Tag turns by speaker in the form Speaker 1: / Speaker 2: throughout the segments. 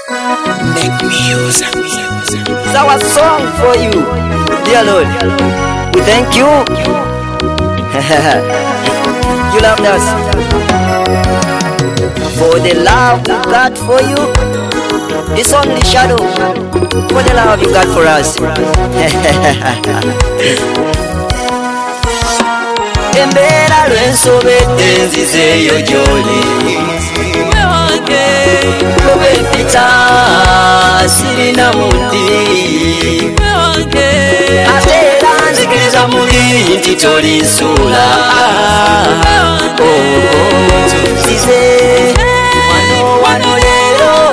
Speaker 1: Make music.
Speaker 2: It's our song for you, dear Lord. We thank you. You loved us. For the love we got for you, it's only shadow for the love you got for us. Embera lwensobedde nzizeeyo gy'oli lwebempita sirina muti ate era nzikiriza muli nti toli nsuula nzize wano leero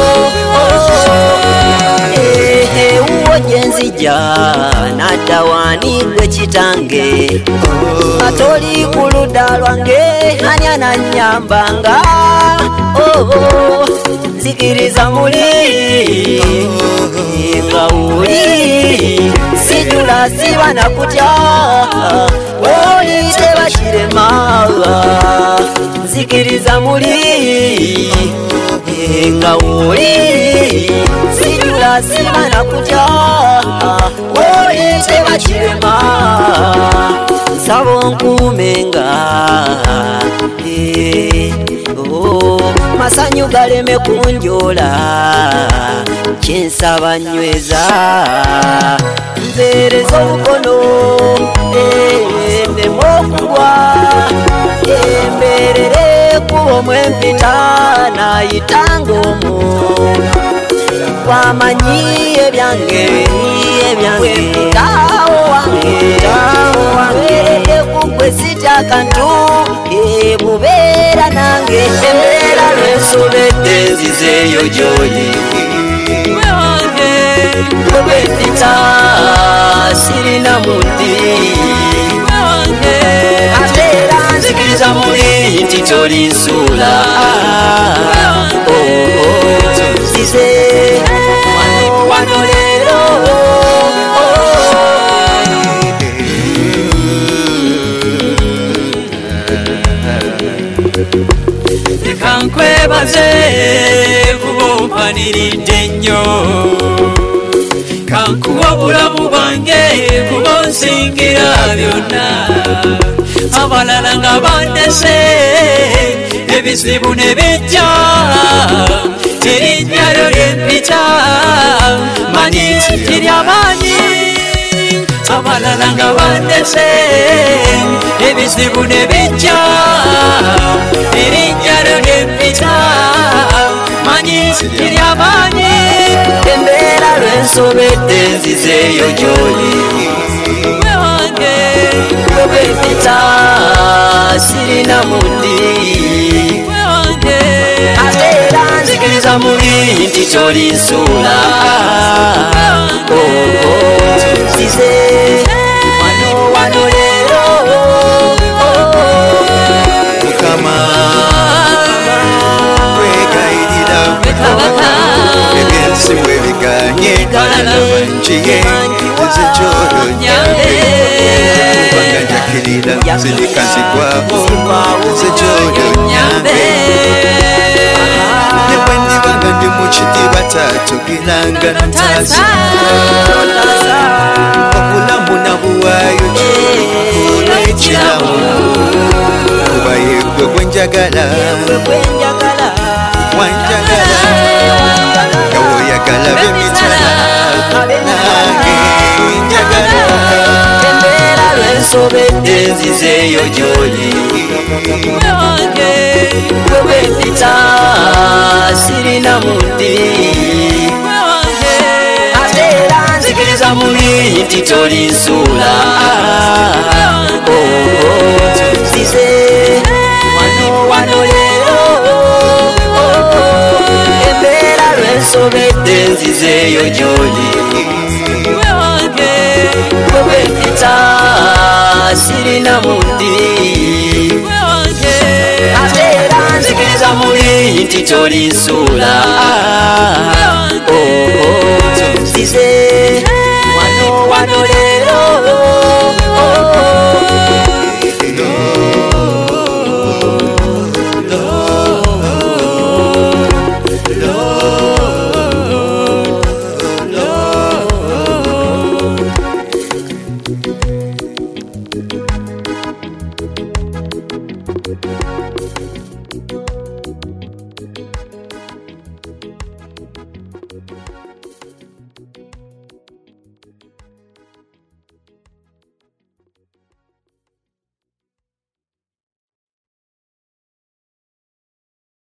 Speaker 2: wuwo gye nzija nadda wani gwe kitange atoli ku ludda lwange ani anannyambanga nzikiriza muli nga wuli sijula siba nakutya oli tebakirema nzikiriza muli nga wuli sijula siba nakutya oli tebakirema nsaba onkuumenga masanyu galeme kunjola kyensaba nyweza nzeereza obukono ndemu okugwa emberere kuba omwempita nayitanga omwo wamanyi ebyange tawo wange kugwe sitya kantu bubeera nange embeera lwensobedde nzizeeyo gy'oli lwebempita sirina muti ate era nzikiriza muli nti toli nsuula nzize wano leero
Speaker 3: kankwebaze kuba ompaniridde nnyo kankuwa obulamu bwange kuba onsingira byonna abalala nga bandese ebizibu ne bijja erinnya lyo lyempita manyi kiryamaanyi abalala nga bandese ebizibu ne bijja erinnya lyo lyempita manyi kiryamaanyi
Speaker 2: embeera lwensobedde nzizeeyo gy'oli lwebempita sirina muti ate era nzikiriza muli nti toli nsuula nzize wano leero
Speaker 1: Mukama kwegayirira ebyensi bwe biganye nkiye nze kyolo nyange kubanga njakirira zirikazigwaho nze kyolo nyange ne bwe ndibanga ndi mu kidiba tatugiranga ntaasa obulamu nabuwaayo olw'ekiramu kuba yegwe gwenjagala wanjagala nga woyagala bemitala nange njagala
Speaker 2: embeera lwensobedde nzizeeyo gy'oli lwebempita sirina muti ate era nzikiriza muli nti toli nsuula nzize wano leero embeera lwensobedde nzizeeyo gy'oli lwebempita sirina muti ate era nzikiriza muli nti toli nsuula